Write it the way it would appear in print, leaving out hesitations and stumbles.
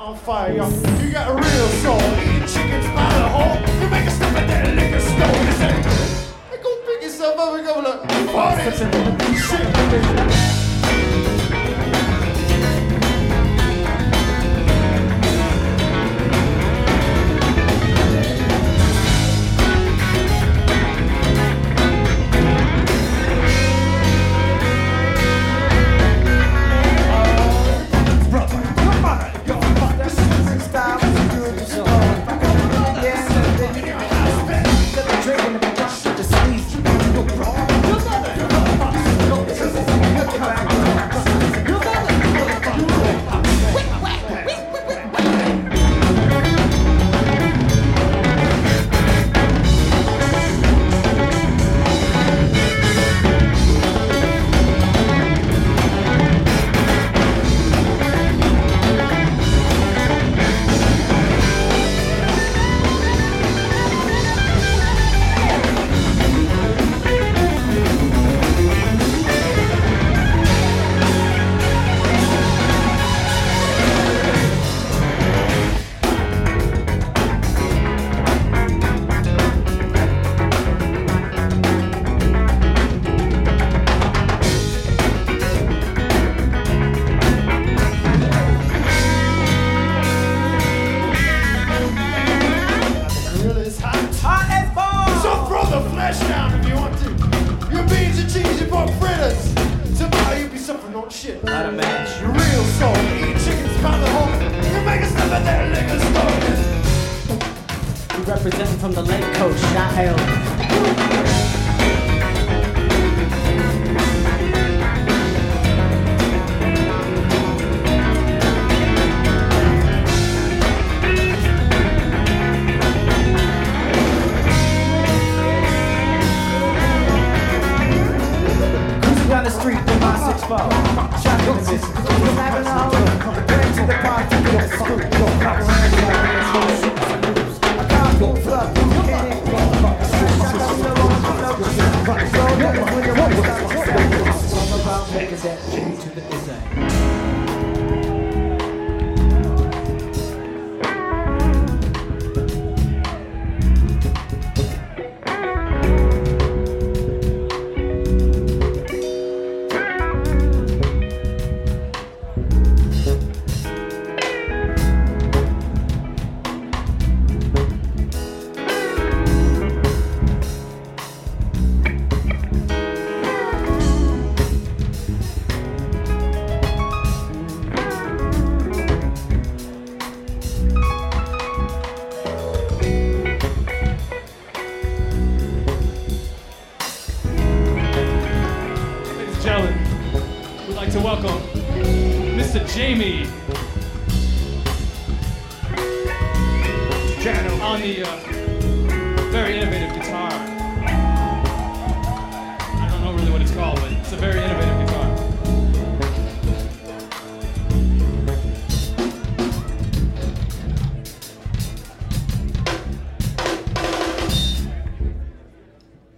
on fire, yo. You got a real soul, eating chickens by the hole. You make a stop at that liquor store and say, hey, go pick yourself up and go to party. Shit. Shit. Not a match. You're real soul, eat chickens by the hole. You make a stop at that liquor store. We representing from the Lake Coast, Shot Hill. Down the street with my 6-4. Shot in the business. Snapping all over. Bring to the party, get the scoop. Pop around like this. I can't go fluff. Can't go. Shot up the road. So niggas when you want to stop. All about making that G to the SA. We'd like to welcome Mr. Jamie on the very innovative guitar.